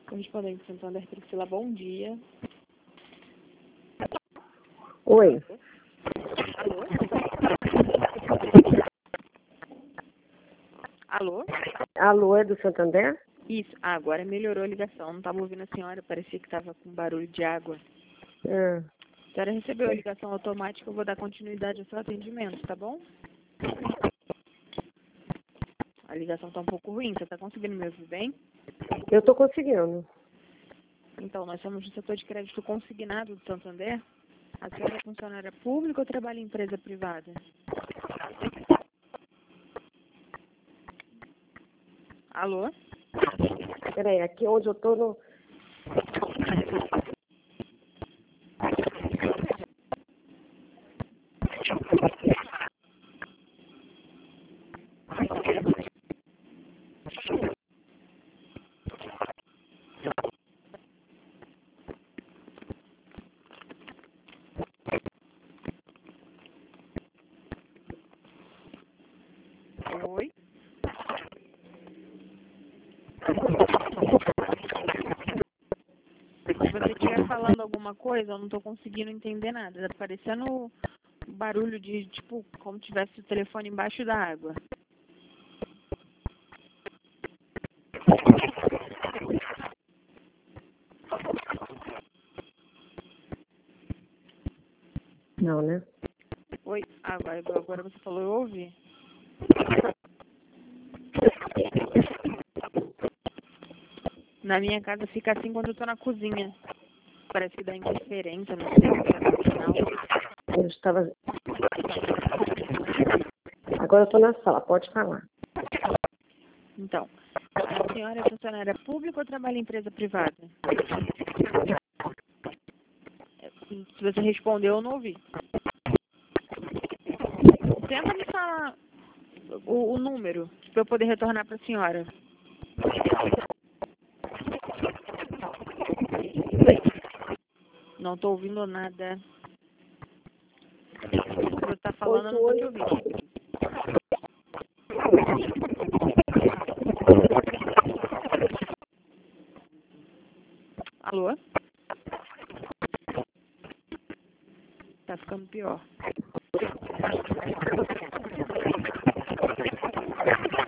Correspondente Santander, Priscila, bom dia. Oi. Alô? Alô? Alô, é do Santander? Isso. Ah, agora melhorou a ligação. Não estava ouvindo a senhora, parecia que estava com barulho de água. Ah, A senhora recebeu a ligação automática, eu vou dar continuidade ao seu atendimento, tá bom? A ligação está um pouco ruim, você está conseguindo me ouvir bem? eu estou conseguindo. Então, nós somos do setor de crédito consignado do Santander. A senhora é funcionária pública ou trabalha em empresa privada? Alô? Peraí, aqui onde eu estou no... Oi? Se você estiver falando alguma coisa, eu não estou conseguindo entender nada. Está parecendo barulho de, tipo, como se tivesse o telefone embaixo da água. Não, né? Oi? Agora você falou, eu ouvi. Na minha casa fica assim quando eu estou na cozinha. Parece que dá interferência, não sei se é sinal. Eu estava... Agora eu estou na sala, pode falar. Então, a senhora é funcionária pública ou trabalha em empresa privada? Se você respondeu, eu não ouvi. Tenta me falar o número para eu poder retornar para a senhora. Não estou ouvindo nada. O que você está falando, eu não estou te ouvindo. Alô? Tá ficando pior.